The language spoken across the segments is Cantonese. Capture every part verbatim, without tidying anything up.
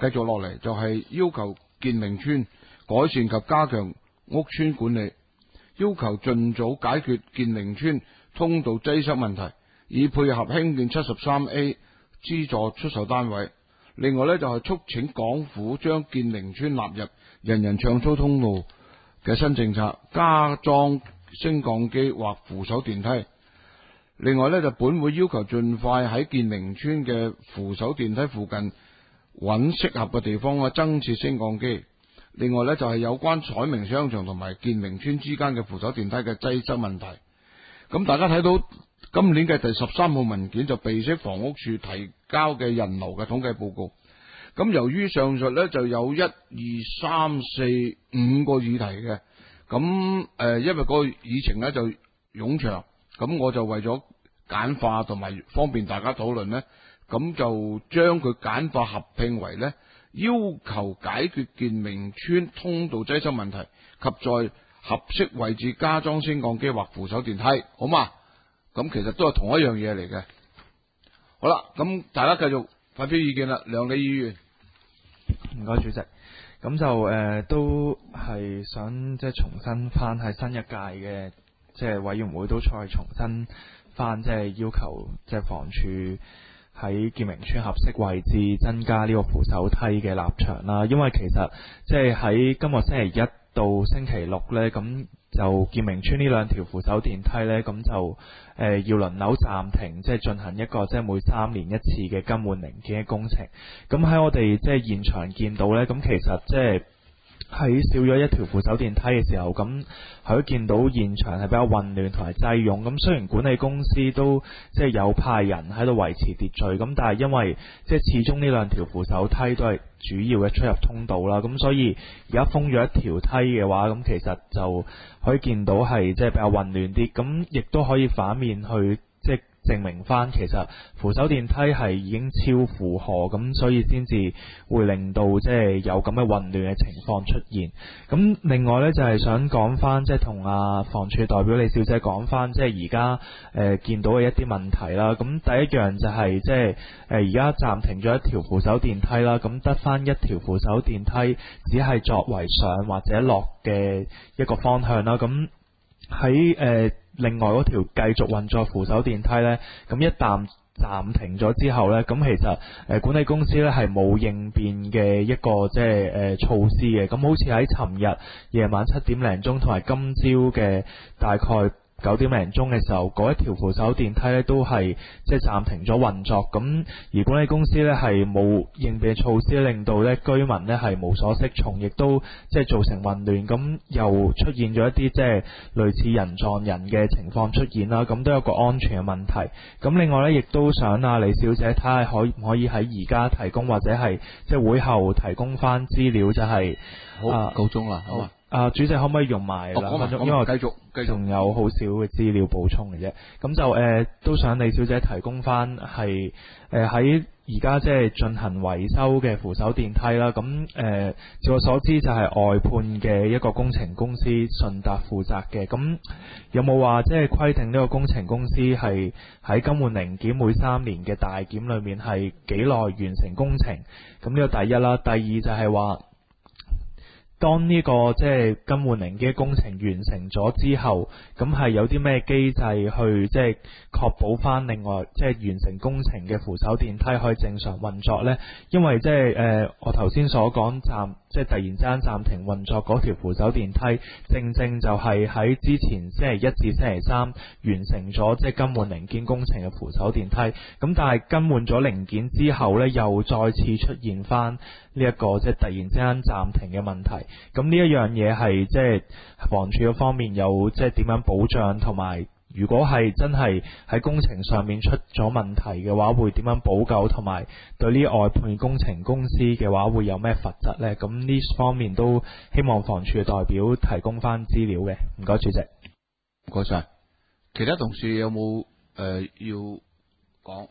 繼續落嚟就係要求建明邨改善及加強屋邨管理，要求盡早解決建明邨通道擠塞問題，以配合興建七十三 A 資助出售單位。另外呢，就係促請港府將建明邨納入人人暢操通道嘅新政策，加裝升降機或扶手電梯。另外呢，就本會要求盡快喺建明邨嘅扶手電梯附近揾適合嘅地方啊，增設升降機。另外呢，就係有關彩明商場同埋建明邨之間嘅扶手電梯嘅擠塞問題。咁大家睇到今年嘅第十三號文件就備悉房屋署提交嘅人流嘅統計報告。咁由於上述呢就有一二三四五個議題嘅，咁誒因為個議程呢就冗長，咁我就為咗簡化同埋方便大家討論呢，咁就將佢簡化合併為呢，要求解決建明邨通道擠塞問題及在合適位置加裝升降機或扶手電梯，好嘛？咁其實都係同一樣嘢嚟嘅。好啦，咁大家繼續發表意見啦，梁李議員。 唔該，主席。咁就誒、呃、都係想即係重新翻喺新一屆嘅即係委員會都再重新翻，即係要求即係房署喺建明邨合適位置增加呢個扶手梯嘅立場啦。因為其實即係喺今個星期一到星期六呢，咁就建明邨呢兩條扶手電梯呢，咁就誒、呃、要輪流暫停，即係進行一個即係每三年一次嘅更換零件嘅工程。咁喺我哋即係現場見到呢，咁其實即係喺少咗一條扶手電梯嘅時候，咁佢都見到現場係比較混亂同埋擠擁。咁雖然管理公司都即係有派人喺度維持秩序，咁但係因為即係始終呢兩條扶手梯都係主要嘅出入通道啦，咁所以而家封咗一條梯嘅話，咁其實就可以見到係即係比較混亂啲。咁亦都可以反面去即係證明翻，其實扶手電梯係已經超負荷，咁所以先至會令到即係有咁嘅混亂嘅情況出現。咁另外呢，就係、是、想講翻，即係同阿房署代表李小姐講翻，即係而家誒見到嘅一啲問題啦。咁第一樣就係、是、即係誒而家暫停咗一條扶手電梯啦，咁得翻一條扶手電梯，只係作為上或者落嘅一個方向啦。咁喺誒另外嗰條繼續運作扶手電梯呢，咁一旦暫停咗之後呢，咁其實誒、呃、管理公司呢係冇應變嘅一個即係誒、呃、措施嘅。咁好似喺尋日夜晚七點零鐘同埋今朝嘅大概九點零鐘嘅時候，嗰一條扶手電梯呢都係即係暫停咗運作。咁而管理公司呢係冇應變措施，令到呢居民呢係無所適從，亦都即係造成混亂。咁又出現咗一啲即係類似人撞人嘅情況出現啦。咁都有個安全嘅問題。咁另外呢，亦都想啊李小姐睇下可唔可以喺而家提供或者係即係會後提供翻資料，就係、是、 好、啊、夠鐘啦，好啊。 啊，主席可唔可以用埋兩分鐘？因為我繼續繼續仲有好少嘅資料補充嘅啫。咁就誒、呃、都想李小姐提供翻係誒喺而家即係進行維修嘅扶手電梯啦。咁誒、呃，據我所知就係外判嘅一個工程公司順達負責嘅。咁有冇話即係規定呢個工程公司係喺更換零件每三年嘅大檢裏面係幾耐完成工程？咁呢個第一啦。第二就係話，當呢個即係更換零件工程完成咗之後，咁係有啲咩機制去即係確保翻另外即係完成工程嘅扶手電梯可以正常運作呢？因為即係誒我頭先所講暫即係突然之間暫停運作嗰條扶手電梯，正正就係喺之前星期一至星期三完成咗即係更換零件工程嘅扶手電梯。咁但係更換咗零件之後呢，又再次出現翻呢一個即係突然之間暫停嘅問題。咁呢一樣嘢係即係房署嘅方面有即係點樣保障，同埋如果係真係喺工程上面出咗問題嘅話，會點樣補救，同埋對呢外判工程公司嘅話會有咩罰則呢？咁呢方面都希望房署嘅代表提供翻資料嘅。唔該，主席。 唔該晒。其他同事有冇誒、呃、要講？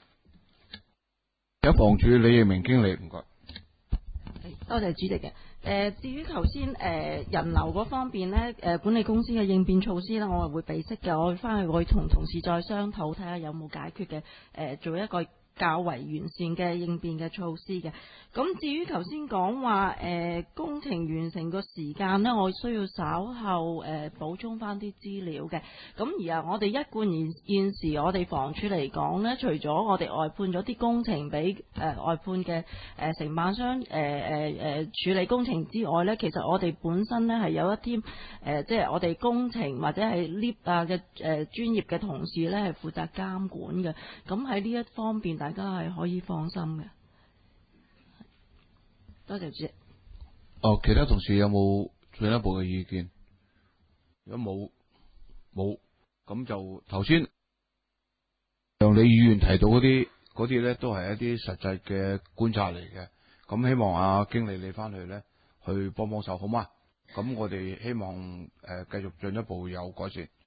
有房署李奕明經理，唔該。 多謝主席嘅。誒、呃，至於頭先誒人流嗰方面咧，誒、呃、管理公司嘅應變措施咧，我係會備悉嘅。我會翻去會同同事再商討，睇下有冇解決嘅。誒、呃，做一個較為完善嘅應變嘅措施嘅。咁至於頭先講話誒工程完成個時間呢，我需要稍後誒、呃、補充翻啲資料嘅。咁而啊，我哋一貫現現時我哋房署嚟講呢，除咗我哋外判咗啲工程俾誒、呃、外判嘅誒、呃、承辦商誒誒誒處理工程之外呢，其實我哋本身呢係有一啲誒、呃、即係我哋工程或者係 lift 啊嘅誒專業嘅同事呢係負責監管嘅。咁喺呢一方面，大家係可以放心嘅。多謝主席。 哦，其他同事有冇進一步嘅意見？如果冇冇，咁就頭先梁李議員提到嗰啲嗰啲咧，都係一啲實際嘅觀察嚟嘅。咁希望阿經理你翻去咧，去幫幫手好嗎？咁我哋希望誒繼續進一步有改善。